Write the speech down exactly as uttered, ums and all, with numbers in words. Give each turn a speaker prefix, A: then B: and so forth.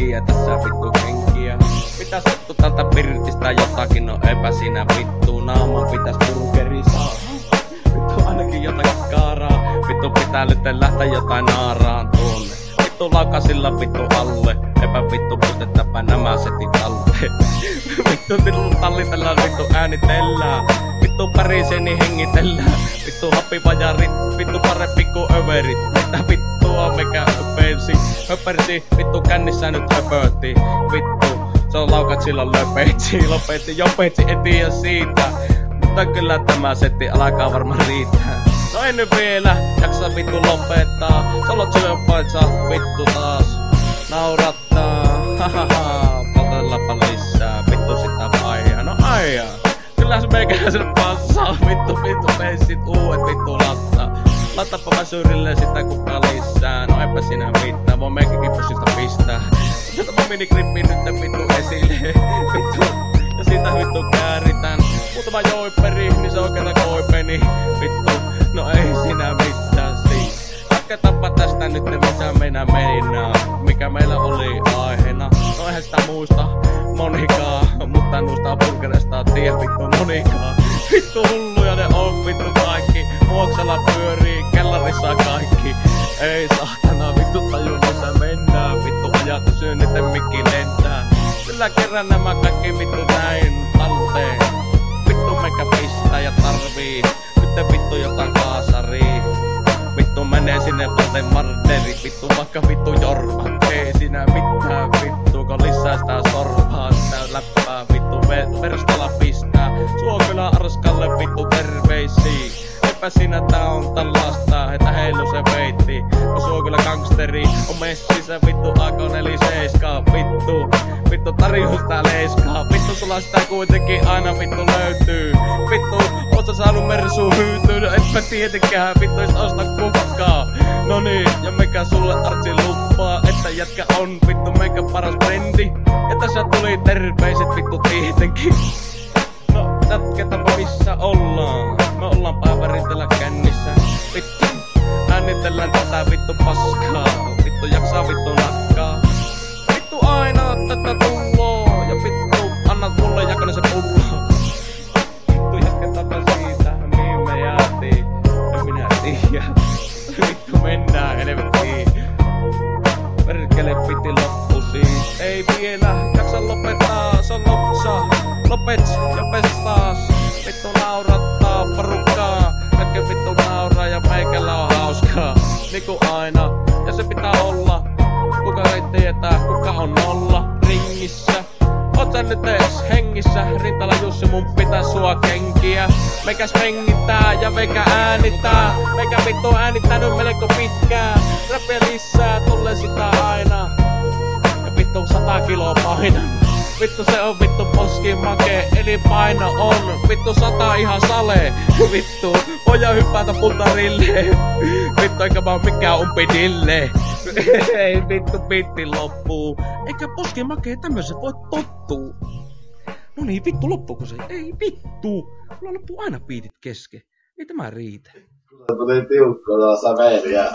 A: tiedä tässä vittu kenkiä. Pitäis vittu tältä pirtistä jotakin, no eipä siinä vittu. Naaman pitäis burgeri saa. Vittu ainakin jotakin kaaraa. Vittu pitää nyt lähteä jotain naaraan tuonne. Vittu laukasilla vittu alle. Eipä vittu pustetäpä nämä setit talteen. Vittu vittu tallitellään vittu äänitellään. Vittu päriseni hengitellään. Vittu happivajarit, vittu parempi kuin överit. Mitä vittua mikä höpersi? Höpersi, vittu kännissä nyt höpötti. Vittu, se on laukat silloin löpeitsi. Lopetti, jopeitsi, en tiedä siitä. Mutta kyllä tämä setti alkaa varmaan riittää. No en nyt vielä, jaksa vittu lopettaa. Solot syöpaitsa vittu taas naurattaa. Hahaha, poltellaanpa lisää. Vittu sitä vaihia, no aijaa. Kyllä se meikäläisen passaa, vittu vittu peissit uudet vittu latta. Lattapa väsyrille sitä kuka lisää, no eipä sinä mitään, voi meikäkin pussista pistää. Otapa minikrippi nyt vittu esille, vittu, ja siitä vittu kääritän. Muutama joiperi, niin se oikeeta koipeni, vittu, no ei sinä mitään siis. Jatketaanpa tästä nyt mitä meillä meinaa, mikä meillä oli aiheena. No eihän sitä muista monikaa, mutta noista burgereista tiedä vittu monikaa. Vittu hulluja ne on vittu kaikki, Muoksella pyörii, kellarissa kaikki. Ei saatana vittu taju missä mennään, vittu ajat synniten mikki lentää. Sillä kerran nämä kaikki vittu näin talteen. Vittu meikä pistää ja tarvii, nyt vittu jotain kaasarii. Vittu menee sinne valteen marderi, vittu vaikka vittu jorma. Ei siinä mitään vittu, kun lisää sitä sorvaa, sitä läppää vittu verstalla pistää. Suo kyllä arskalle vittu terveisiin. Eipä siinä tää on tällaista, että heilu se veitti. No suo kyllä gangsteri, on messissä vittu A K neljäkymmentäseitsemän vittu. Vittu tarjous tää leiskaa, vittu sulla sitä kuitenkin aina vittu löytyy. Vittu, oot sä saanut mersuun hyytyyn, no etpä tietenkään vittu ees osta kukkaa. No niin, ja mikä sulle artsi lupaa, että jätkä on vittu meikä paras frendi. Ja tässä tuli terveiset vittu tietenkin. No, jatketaanpa missä ollaan. Me ollaan päivärintellä kännissä. Vittu, äänitellään tätä vittu paskaa. Vittu jaksaa vittu nakkaa. Vittu aina tätä tulloo. Ja vittu, annat mulle jakone se pullo. Vittu jatketaanpa siitä, mihin me jäätiin. En minä tiedä. Vittu mennään helvettiin. Perkele piti loppu siis. Ei vielä, jaksa lopettaa, se on lopsa. Lopets ja pes taas. Vittu naurattaa porukkaa. Kaikki vittu nauraa ja meikällä on hauskaa. Niinku aina, ja se pitää olla. Kuka ei tietää, kuka on nolla ringissä. Oot sä nyt ees hengissä? Rintala Jussi mun pitää sua kenkiä. Meikäs hengittää ja meikä äänittää. Meikä vittu äänittänyt melko pitkään. Räppiä lisää, tulee sitä aina. Ja vittu sata kiloa paina. Vittu se on vittu poskin make, eli paino on vittu sata ihan sale. Vittu, voidaan hypätä puntarille. Vittu eikä vaan mikään umpidille. Ei vittu bitti loppuu. Eikä poskin make tämmösen voi tottuu. No niin vittu loppuuko se? Ei vittu. Mulla loppuu aina biitit kesken. Ei tämä riitä.
B: Tuli tiukkoa säveliä.